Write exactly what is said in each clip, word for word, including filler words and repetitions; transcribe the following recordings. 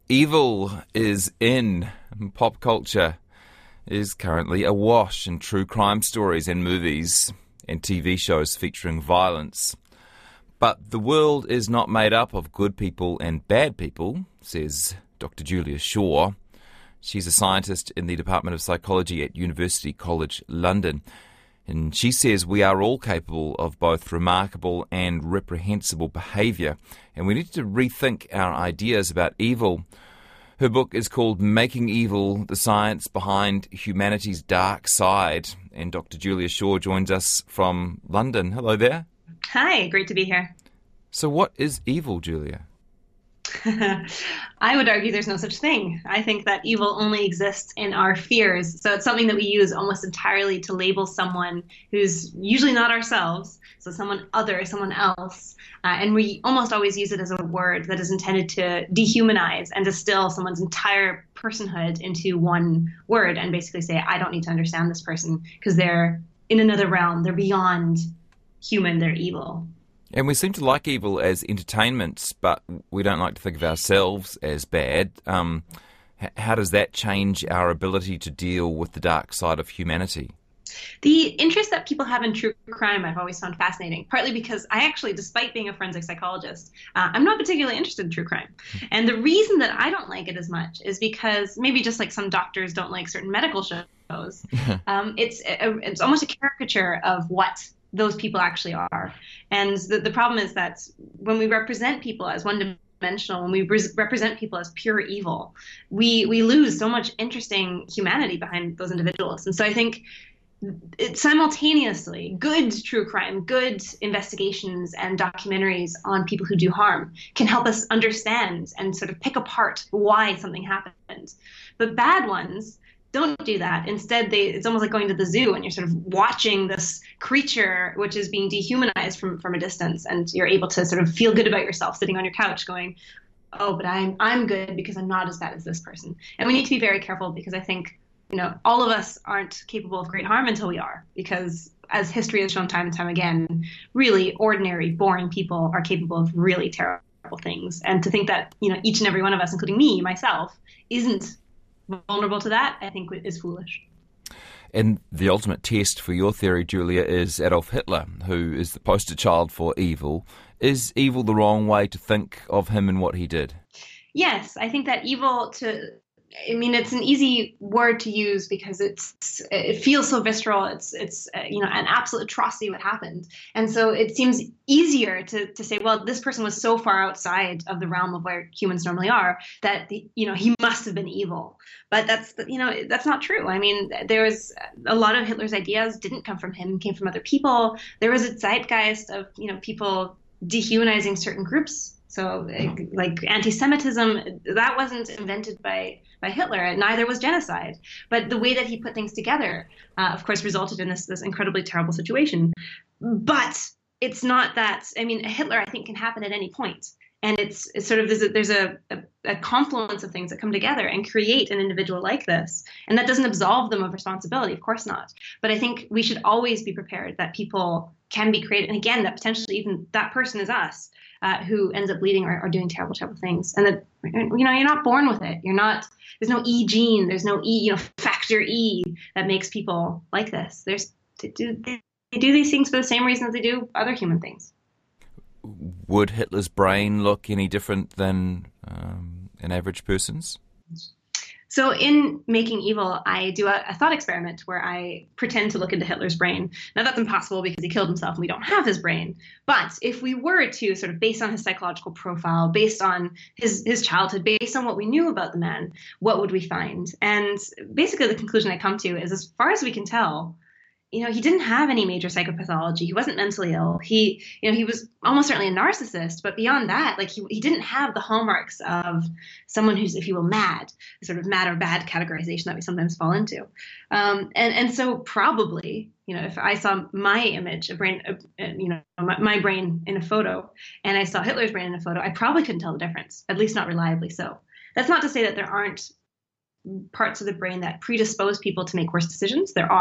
Evil is in. Pop culture is currently awash in true crime stories and movies and T V shows featuring violence. But the world is not made up of good people and bad people, says Doctor Julia Shaw. She's a scientist in the Department of Psychology at University College London. And she says we are all capable of both remarkable and reprehensible behaviour, and we need to rethink our ideas about evil. Her book is called Making Evil, the Science Behind Humanity's Dark Side. And Doctor Julia Shaw joins us from London. Hello there. Hi, great to be here. So what is evil, Julia? I would argue there's no such thing. I think that evil only exists in our fears. So it's something that we use almost entirely to label someone who's usually not ourselves, so someone other, someone else. Uh, and we almost always use it as a word that is intended to dehumanize and distill someone's entire personhood into one word and basically say, I don't need to understand this person because they're in another realm. They're beyond human. They're evil. And we seem to like evil as entertainment, but we don't like to think of ourselves as bad. Um, h- how does that change our ability to deal with the dark side of humanity? The interest that people have in true crime I've always found fascinating, partly because I actually, despite being a forensic psychologist, uh, I'm not particularly interested in true crime. And the reason that I don't like it as much is because maybe just like some doctors don't like certain medical shows, um, it's, a, it's almost a caricature of what those people actually are. And the, the problem is that when we represent people as one dimensional, when we re- represent people as pure evil, we we lose so much interesting humanity behind those individuals. And so I think it, simultaneously, good true crime, good investigations and documentaries on people who do harm can help us understand and sort of pick apart why something happened. But bad ones don't do that. Instead, they it's almost like going to the zoo and you're sort of watching this creature which is being dehumanized from, from a distance, and you're able to sort of feel good about yourself sitting on your couch going, oh, but I'm I'm good because I'm not as bad as this person. And we need to be very careful because I think, you know, all of us aren't capable of great harm until we are, because as history has shown time and time again, really ordinary, boring people are capable of really terrible things. And to think that, you know, each and every one of us, including me, myself, isn't vulnerable to that, I think is foolish. And the ultimate test for your theory, Julia, is Adolf Hitler, who is the poster child for evil. Is evil the wrong way to think of him and what he did? Yes, I think that evil to... I mean, it's an easy word to use because it's it feels so visceral. It's it's uh, you know, an absolute atrocity what happened, and so it seems easier to to say, well, this person was so far outside of the realm of where humans normally are that the, you know, he must have been evil. But that's you know that's not true. I mean, there was a lot of Hitler's ideas didn't come from him, came from other people. There was a zeitgeist of you know people dehumanizing certain groups. So like anti-Semitism, that wasn't invented by, by Hitler. Neither was genocide. But the way that he put things together, uh, of course, resulted in this, this incredibly terrible situation. But it's not that, I mean, Hitler, I think, can happen at any point. And it's, it's sort of, there's, a, there's a, a, a confluence of things that come together and create an individual like this. And that doesn't absolve them of responsibility, of course not. But I think we should always be prepared that people can be created. And again, that potentially even that person is us. Uh, who ends up bleeding or, or doing terrible, terrible things. And that, you know, you're not born with it. You're not, there's no E gene, there's no E, you know, factor E that makes people like this. There's, they do, they do these things for the same reason that they do other human things. Would Hitler's brain look any different than um, an average person's? So in Making Evil, I do a, a thought experiment where I pretend to look into Hitler's brain. Now, that's impossible because he killed himself and we don't have his brain. But if we were to sort of, based on his psychological profile, based on his, his childhood, based on what we knew about the man, what would we find? And basically the conclusion I come to is, as far as we can tell, you know, he didn't have any major psychopathology. He wasn't mentally ill. He, you know, he was almost certainly a narcissist, but beyond that, like he, he didn't have the hallmarks of someone who's, if you will, mad, the sort of mad or bad categorization that we sometimes fall into. Um, and, and so probably, you know, if I saw my image, a brain, a, you know, my, my brain in a photo, and I saw Hitler's brain in a photo, I probably couldn't tell the difference, at least not reliably so. That's not to say that there aren't parts of the brain that predispose people to make worse decisions. There are.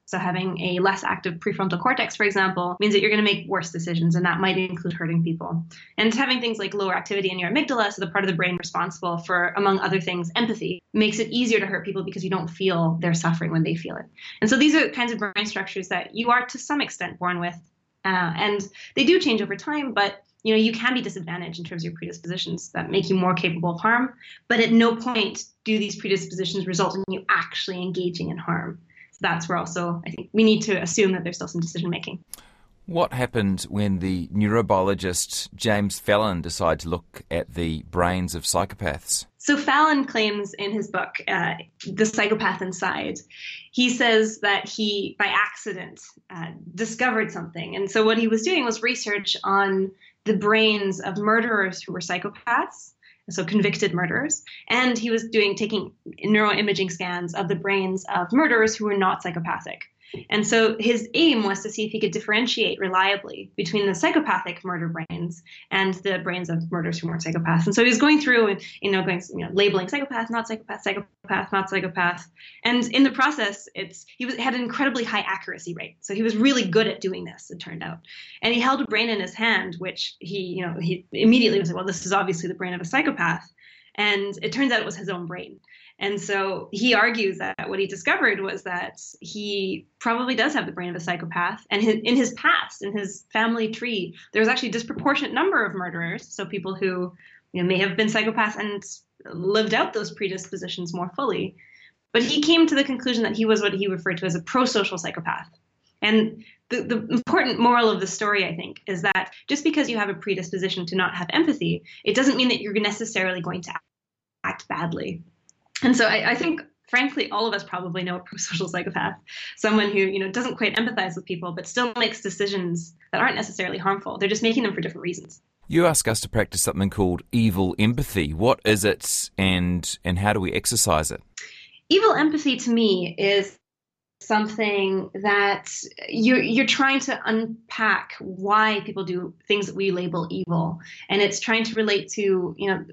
So having a less active prefrontal cortex, for example, means that you're going to make worse decisions, and that might include hurting people. And having things like lower activity in your amygdala, so the part of the brain responsible for, among other things, empathy, makes it easier to hurt people because you don't feel their suffering when they feel it. And so these are the kinds of brain structures that you are to some extent born with. Uh, and they do change over time, but you know, you can be disadvantaged in terms of your predispositions that make you more capable of harm. But at no point do these predispositions result in you actually engaging in harm. That's where also I think we need to assume that there's still some decision making. What happened when the neurobiologist James Fallon decided to look at the brains of psychopaths? So Fallon claims in his book, uh, The Psychopath Inside, he says that he, by accident, uh, discovered something. And so what he was doing was research on the brains of murderers who were psychopaths, so convicted murderers, and he was doing taking neuroimaging scans of the brains of murderers who were not psychopathic. And so his aim was to see if he could differentiate reliably between the psychopathic murder brains and the brains of murderers who weren't psychopaths. And so he was going through and, you know, going, you know, labeling psychopath, not psychopath, psychopath, not psychopath. And in the process, it's he was had an incredibly high accuracy rate. So he was really good at doing this, it turned out. And he held a brain in his hand, which he, you know, he immediately was like, well, this is obviously the brain of a psychopath. And it turns out it was his own brain. And so he argues that what he discovered was that he probably does have the brain of a psychopath. And his, in his past, in his family tree, there was actually a disproportionate number of murderers. So people who you know, may have been psychopaths and lived out those predispositions more fully. But he came to the conclusion that he was what he referred to as a pro-social psychopath. And the, the important moral of the story, I think, is that just because you have a predisposition to not have empathy, it doesn't mean that you're necessarily going to act badly. And so I, I think, frankly, all of us probably know a pro-social psychopath, someone who, you know, doesn't quite empathize with people, but still makes decisions that aren't necessarily harmful. They're just making them for different reasons. You ask us to practice something called evil empathy. What is it, and and how do we exercise it? Evil empathy, to me, is something that you're, you're trying to unpack why people do things that we label evil. And it's trying to relate to, you know,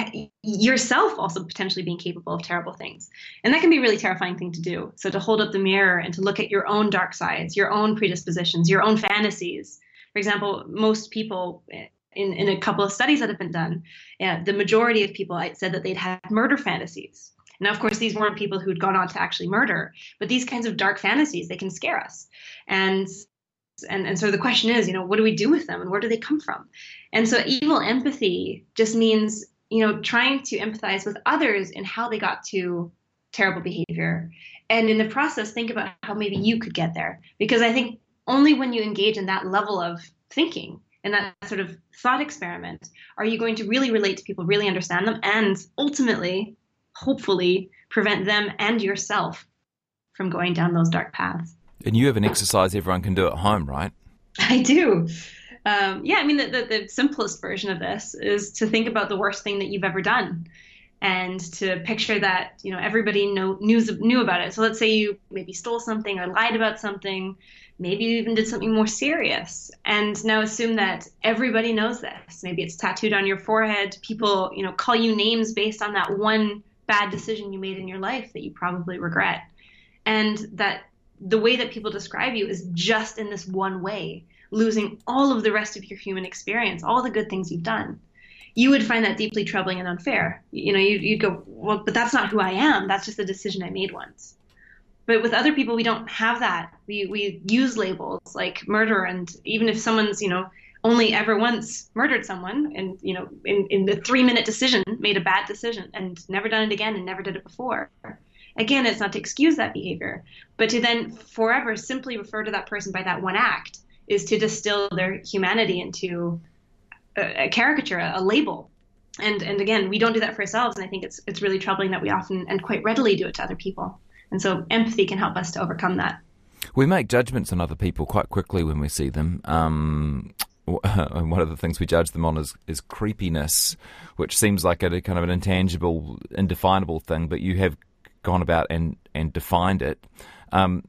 yourself also potentially being capable of terrible things. And that can be a really terrifying thing to do. So to hold up the mirror and to look at your own dark sides, your own predispositions, your own fantasies. For example, most people in, in a couple of studies that have been done, yeah, the majority of people said that they'd had murder fantasies. Now, of course, these weren't people who'd gone on to actually murder, but these kinds of dark fantasies, they can scare us. And And, and so the question is, you know, what do we do with them and where do they come from? And so evil empathy just means, you know, trying to empathize with others in how they got to terrible behavior. And in the process, think about how maybe you could get there. Because I think only when you engage in that level of thinking and that sort of thought experiment are you going to really relate to people, really understand them, and ultimately, hopefully, prevent them and yourself from going down those dark paths. And you have an exercise everyone can do at home, right? I do. Um, yeah, I mean, the, the, the simplest version of this is to think about the worst thing that you've ever done and to picture that, you know, everybody know, knew, knew about it. So let's say you maybe stole something or lied about something. Maybe you even did something more serious. And now assume that everybody knows this. Maybe it's tattooed on your forehead. People, you know, call you names based on that one bad decision you made in your life that you probably regret. And that the way that people describe you is just in this one way, losing all of the rest of your human experience, all the good things you've done. You would find that deeply troubling and unfair. You know, you'd, you'd go, well, but that's not who I am. That's just a decision I made once. But with other people, we don't have that. We we use labels like murder, and even if someone's, you know, only ever once murdered someone and, you know, in, in the three-minute decision, made a bad decision and never done it again and never did it before. Again, it's not to excuse that behavior, but to then forever simply refer to that person by that one act is to distill their humanity into a, a caricature, a, a label. And and again, we don't do that for ourselves, and I think it's it's really troubling that we often and quite readily do it to other people. And so empathy can help us to overcome that. We make judgments on other people quite quickly when we see them. Um, one of the things we judge them on is, is creepiness, which seems like a, a kind of an intangible, indefinable thing, but you have gone about and, and defined it. Um,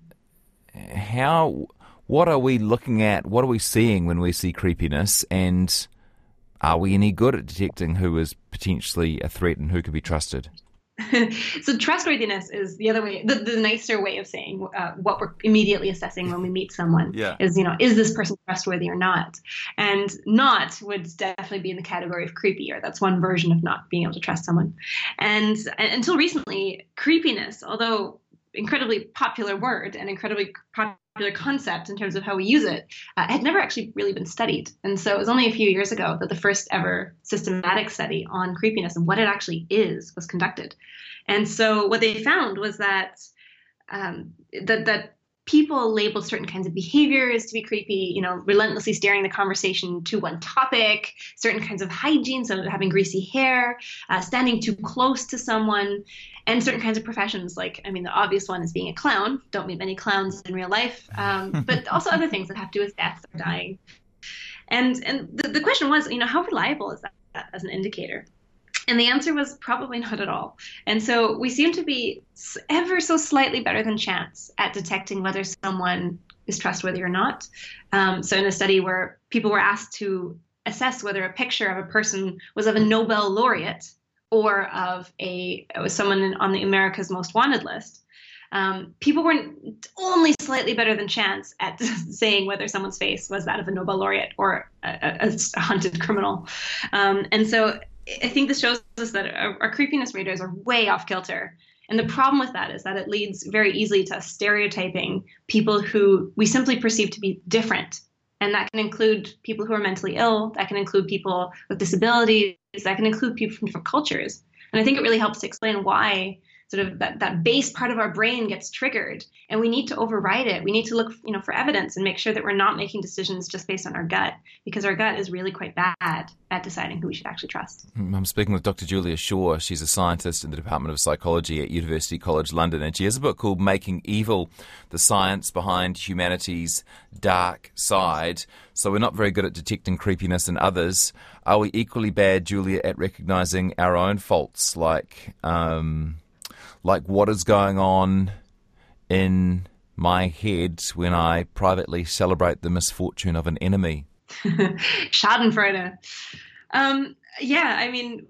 how, what are we looking at? What are we seeing when we see creepiness? And are we any good at detecting who is potentially a threat and who can be trusted? So trustworthiness is the other way, the, the nicer way of saying uh, what we're immediately assessing when we meet someone Yeah. is, you know, is this person trustworthy or not? And not would definitely be in the category of creepy, or that's one version of not being able to trust someone. And, and until recently, creepiness, although incredibly popular word and incredibly popular concept in terms of how we use it, uh, had never actually really been studied. And so it was only a few years ago that the first ever systematic study on creepiness and what it actually is was conducted. And so what they found was that um, that that people labeled certain kinds of behaviors to be creepy, you know, relentlessly steering the conversation to one topic, certain kinds of hygiene, so having greasy hair, uh, standing too close to someone, and certain kinds of professions. Like, I mean, the obvious one is being a clown. Don't meet many clowns in real life, um, but also other things that have to do with death or dying. And and the, the question was, you know, how reliable is that as an indicator? And the answer was probably not at all. And so we seem to be ever so slightly better than chance at detecting whether someone is trustworthy or not. Um, so in a study where people were asked to assess whether a picture of a person was of a Nobel laureate or of a was someone on the America's Most Wanted list, um, people were only slightly better than chance at saying whether someone's face was that of a Nobel laureate or a, a, a hunted criminal. Um, and so I think this shows us that our, our creepiness radars are way off kilter. And the problem with that is that it leads very easily to stereotyping people who we simply perceive to be different. And that can include people who are mentally ill, that can include people with disabilities, that can include people from different cultures. And I think it really helps to explain why sort of that, that base part of our brain gets triggered, and we need to override it. We need to look, you know, for evidence and make sure that we're not making decisions just based on our gut, because our gut is really quite bad at deciding who we should actually trust. I'm speaking with Doctor Julia Shaw. She's a scientist in the Department of Psychology at University College London, and she has a book called Making Evil, the science behind humanity's dark side. So we're not very good at detecting creepiness in others. Are we equally bad, Julia, at recognising our own faults, like um, like what is going on in my head when I privately celebrate the misfortune of an enemy? Schadenfreude. Um, yeah, I mean,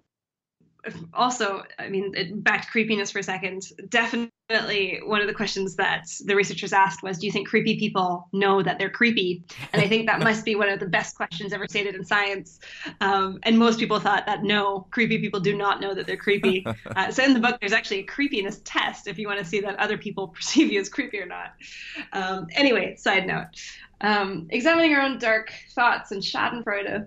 also, I mean, back to creepiness for a second. Definitely one of the questions that the researchers asked was, do you think creepy people know that they're creepy? And I think that must be one of the best questions ever stated in science. Um, and most people thought that no, creepy people do not know that they're creepy. Uh, so in the book, there's actually a creepiness test if you want to see that other people perceive you as creepy or not. Um, anyway, side note. Um, examining our own dark thoughts and Schadenfreude.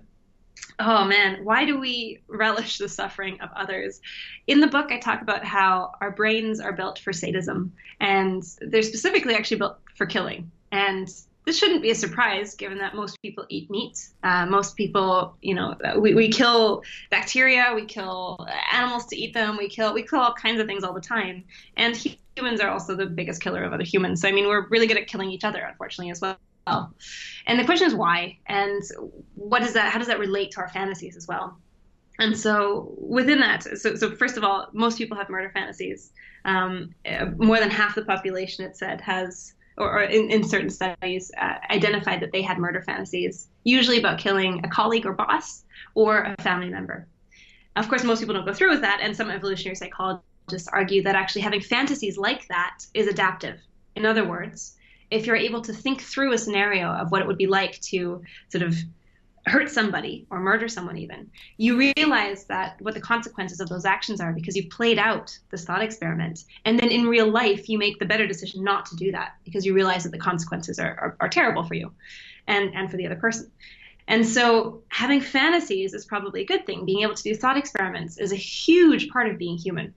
Oh man, why do we relish the suffering of others? In the book, I talk about how our brains are built for sadism, and they're specifically actually built for killing. And this shouldn't be a surprise, given that most people eat meat. Uh, most people, you know, we, we kill bacteria, we kill animals to eat them, we kill we kill all kinds of things all the time. And humans are also the biggest killer of other humans. So I mean, we're really good at killing each other, unfortunately, as well. Well. And the question is why, and what does that, how does that relate to our fantasies as well? And so within that, so, so first of all, most people have murder fantasies. Um, more than half the population, it said, has, or, or in, in certain studies, uh, identified that they had murder fantasies, usually about killing a colleague or boss or a family member. Of course, most people don't go through with that, and some evolutionary psychologists argue that actually having fantasies like that is adaptive. In other words, if you're able to think through a scenario of what it would be like to sort of hurt somebody or murder someone even, you realize that what the consequences of those actions are because you've played out this thought experiment. And then in real life, you make the better decision not to do that because you realize that the consequences are, are, are terrible for you and, and for the other person. And so having fantasies is probably a good thing. Being able to do thought experiments is a huge part of being human.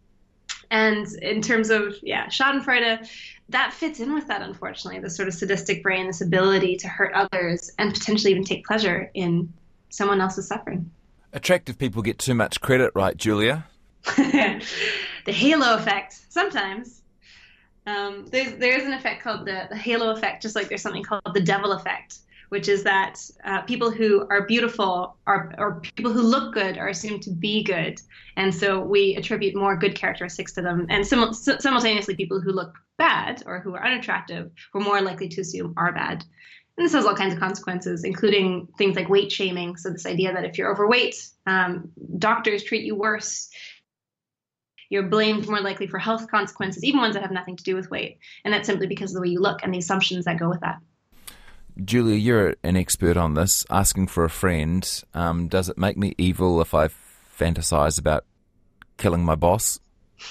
And in terms of, yeah, Schadenfreude, that fits in with that, unfortunately, this sort of sadistic brain, this ability to hurt others and potentially even take pleasure in someone else's suffering. Attractive people get too much credit, right, Julia? The halo effect, sometimes. Um, there's, there is an effect called the, the halo effect, just like there's something called the devil effect, which is that uh, people who are beautiful are, or people who look good are assumed to be good. And so we attribute more good characteristics to them. And sim- simultaneously, people who look bad or who are unattractive, we're more likely to assume are bad. And this has all kinds of consequences, including things like weight shaming. So this idea that if you're overweight, um, doctors treat you worse. You're blamed more likely for health consequences, even ones that have nothing to do with weight. And that's simply because of the way you look and the assumptions that go with that. Julia, you're an expert on this. Asking for a friend, um, does it make me evil if I fantasize about killing my boss?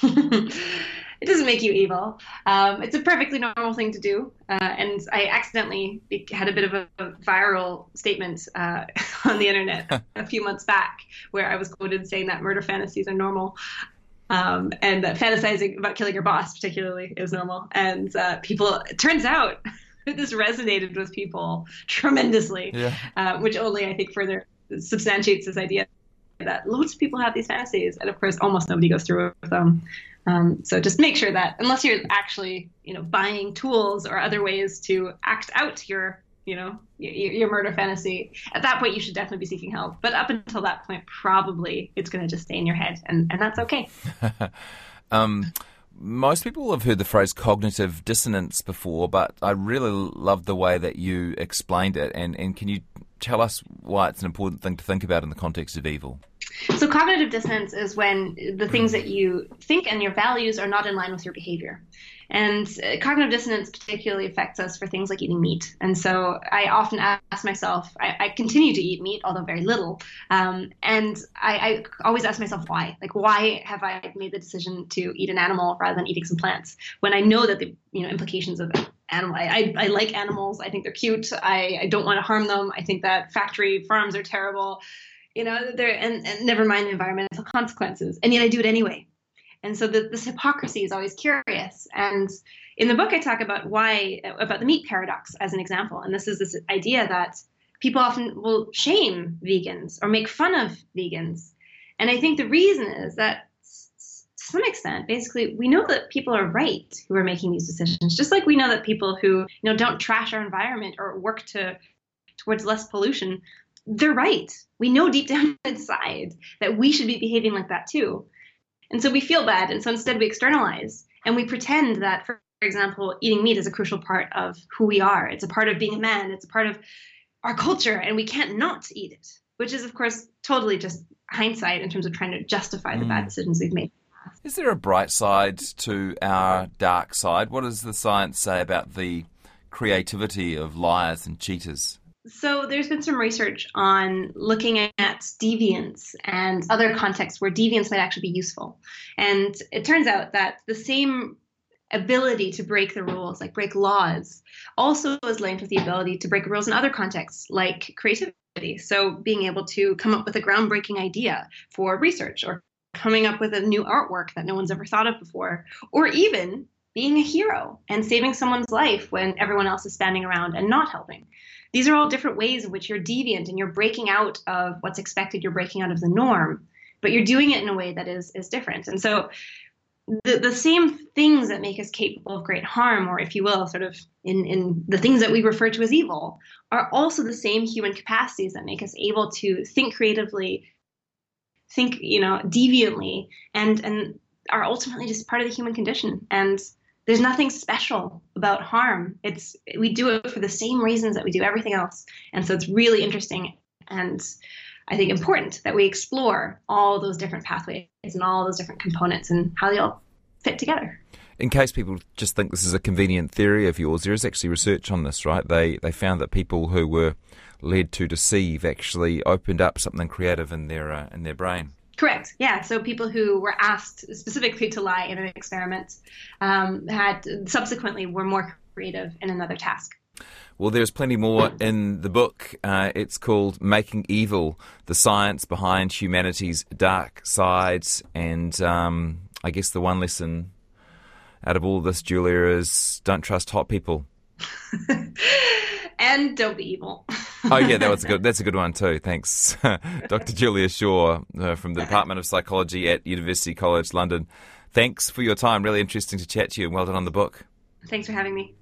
It doesn't make you evil. Um, it's a perfectly normal thing to do. Uh, and I accidentally had a bit of a viral statement uh, on the internet a few months back where I was quoted saying that murder fantasies are normal. Um, and that fantasizing about killing your boss particularly is normal. And uh, people, it turns out, this resonated with people tremendously, yeah. uh, which only, I think, further substantiates this idea that loads of people have these fantasies. And of course, almost nobody goes through with them. Um, so just make sure that unless you're actually, you know, buying tools or other ways to act out your, you know, your, your murder fantasy, at that point you should definitely be seeking help. But up until that point, probably it's going to just stay in your head, and, and that's okay. um, most people have heard the phrase cognitive dissonance before, but I really love the way that you explained it. And, and can you tell us why it's an important thing to think about in the context of evil? So cognitive dissonance is when the things that you think and your values are not in line with your behavior. And uh, cognitive dissonance particularly affects us for things like eating meat. And so I often ask myself, I, I continue to eat meat, although very little. Um, and I, I always ask myself why. Like, why have I made the decision to eat an animal rather than eating some plants when I know that the you know implications of animal, I, I, I like animals. I think they're cute. I, I don't want to harm them. I think that factory farms are terrible. You know, they're, and, and never mind the environmental consequences. And yet I do it anyway. And so the, this hypocrisy is always curious. And in the book, I talk about why, about the meat paradox as an example. And this is this idea that people often will shame vegans or make fun of vegans. And I think the reason is that to some extent, basically, we know that people are right who are making these decisions, just like we know that people who, you know, don't trash our environment or work to towards less pollution, they're right. We know deep down inside that we should be behaving like that too. And so we feel bad. And so instead we externalize and we pretend that, for example, eating meat is a crucial part of who we are. It's a part of being a man. It's a part of our culture, and we can't not eat it, which is, of course, totally just hindsight in terms of trying to justify the mm. bad decisions we've made. Is there a bright side to our dark side? What does the science say about the creativity of liars and cheaters? So there's been some research on looking at deviance and other contexts where deviance might actually be useful. And it turns out that the same ability to break the rules, like break laws, also is linked with the ability to break rules in other contexts, like creativity. So being able to come up with a groundbreaking idea for research, or coming up with a new artwork that no one's ever thought of before, or even being a hero and saving someone's life when everyone else is standing around and not helping. These are all different ways in which you're deviant and you're breaking out of what's expected. You're breaking out of the norm, but you're doing it in a way that is is different. And so the, the same things that make us capable of great harm, or if you will, sort of in, in the things that we refer to as evil, are also the same human capacities that make us able to think creatively, think, you know, deviantly, and, and are ultimately just part of the human condition. And there's nothing special about harm. It's we do it for the same reasons that we do everything else. And so it's really interesting and I think important that we explore all those different pathways and all those different components and how they all fit together. In case people just think this is a convenient theory of yours, there is actually research on this, right? They they found that people who were led to deceive actually opened up something creative in their uh, in their brain. Correct. Yeah. So people who were asked specifically to lie in an experiment um, had subsequently were more creative in another task. Well, there's plenty more in the book. Uh, it's called Making Evil, the Science Behind Humanity's Dark Sides. And um, I guess the one lesson out of all this, Julia, is don't trust hot people. And don't be evil. Oh, yeah, that was a good, that's a good one too. Thanks. Doctor Julia Shaw uh, from the Department of Psychology at University College London. Thanks for your time. Really interesting to chat to you, and well done on the book. Thanks for having me.